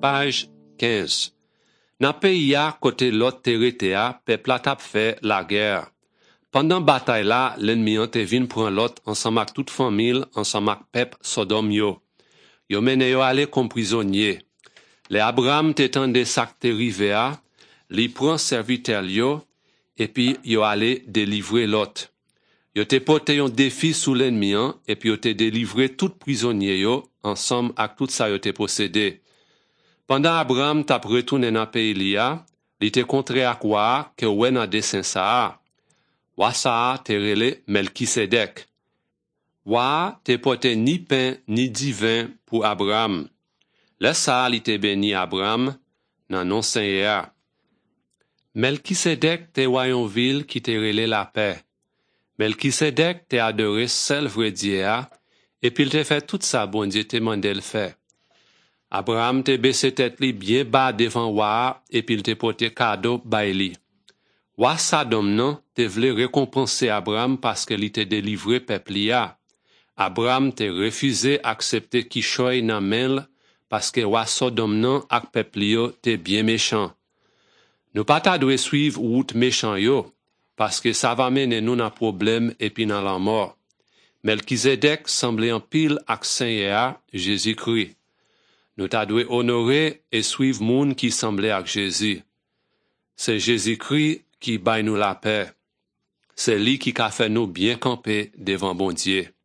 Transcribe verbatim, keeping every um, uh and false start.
Page quinze. Nan pays ya côté l'autre terre peuple la tap fait la guerre. Pendant bataille là, l'ennemi an te vin prend l'autre ensemble avec toute famille, ensemble avec peuple Sodome yo. Yo mene yo aller comme prisonnier. Le Abraham te tande sak te rive a, li prend serviteur yo et puis yo aller délivrer l'autre. Yo te porté un défi sous l'ennemi an et puis yo te délivré tout prisonnier yo ensemble avec tout ça yo te possédé. Pendant Abraham tap retourné dans pays liya, li te kontre ak wa ke wè nan dessin sa. Wa sa te rele Melkisedek. Wa te porté ni pain ni divin pour Abraham. Le sa li te béni Abraham nan non Seigneur. Melkisedek te wayon ville qui te rele la paix. Melkisedek te adoré seul vrai Dieu et puis il te fait tout ça bon Dieu te mandé le faire. Abraham te baissé tête li bien bas devant wa et puis il te porté cadeau bay li. Wa Sodom non te vle récompenser Abraham parce que li te délivré peuple ya. Abraham te refusé accepter kishoy nan men parce que wa Sodom non ak peuple yo te bien méchant. Nous pas ta dwe suivre route méchant yo parce que ça va mener nous dans problème et puis dans la mort. Melkisedek semblait en pile ak Seigneur Jésus-Christ. Nous ta dwe honorer et suivre moun qui semblait avec Jésus. C'est Jésus-Christ qui baille nous la paix. C'est lui qui a fait nous bien camper devant bon Dieu.